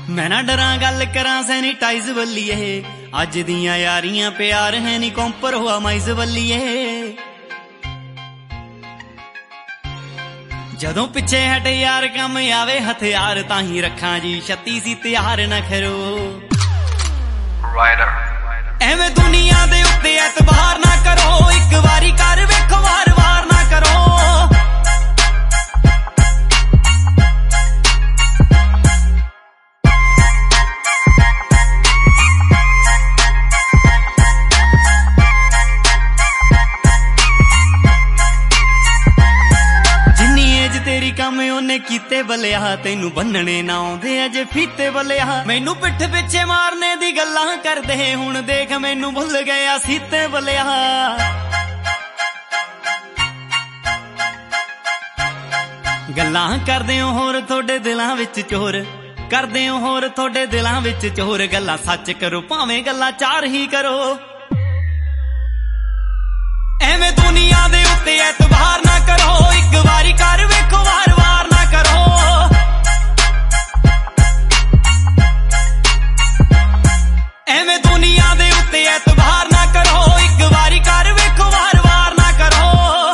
मैं ना डरा गल करा सैनीटाइज बल्लीए अज दियां यारियां प्यार है नी कॉम्पर हुआ माइज बल्लीए जदों पिछे हटे यार कम आवे हथियार ताही रखा जी 36 सी त्यार न खरो एवें दुनिया दे उत्ते एतबार ना करो एक वारी कर वेखो वार वार ना करो तेरी कम ओने कीते बलिया तेनू बन्नने ना आउंदे अजे फीते बलिया मैनू पिठ पिछे मारने दी गल्लां करदे हुण देख मैनू भुल गया सीते बलिया गल्लां करदे हो होर थोड़े दिलां विच चोर करदे हो होर थोड़े दिलां विच चोर गल्लां सच करो भावें गल्लां चार ही करो एवें दुनिया दे उत्ते एतबार ना करो एक वारी कर वेखो वार वार ना करो एवें दुनिया दे उत्ते एतबार ना करो एक वारी कर वेखो वार वार ना करो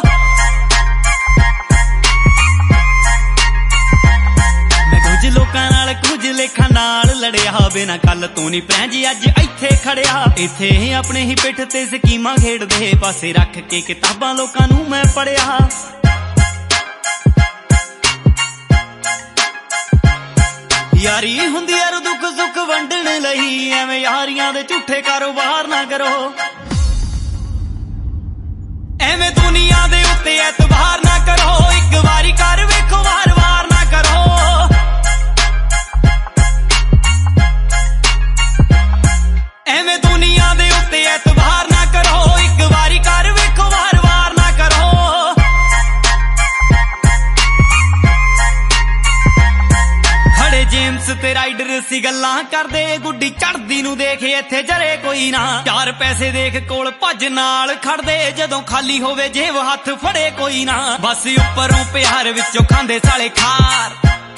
मैं कुछ लोकां नाल कुछ लेखा नाल लड़िया बिना गल तो नहीं पैंजी अज इत्थे खड़िया इत्थे अपने ही पिठ ते स्कीमां खेडदे पासे रख के किताबां लोकां नूं मैं पढ़िया यारी हुंदी यार दुख सुख वंडण लई एवें यारियां दे झूठे कारोबार ना करो एवें दुनिया दे उत्ते एतबार ना करो एक वारी कर वेखो वार वार ना करो एवें दुनिया दे उत्ते एतबार ना करो एक वारी कर वेखो वार वार ना करो खड़े जेम्स ते राइडर सी गल्लां करदे गुड्डी चढ़दी नूं देख इत्थे जरे कोई ना चार पैसे देख कोल भज नाल खड़दे जदों खाली होवे जेब हथ फड़े कोई ना बस उपरों प्यार विचों खांदे साले खार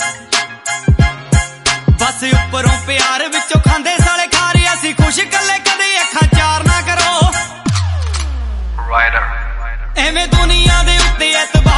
बस उपरों प्यार विचों खांदे साले खार असी खुश कले कदे अखां चार ना करो एवें दुनिया दे उत्ते एतबार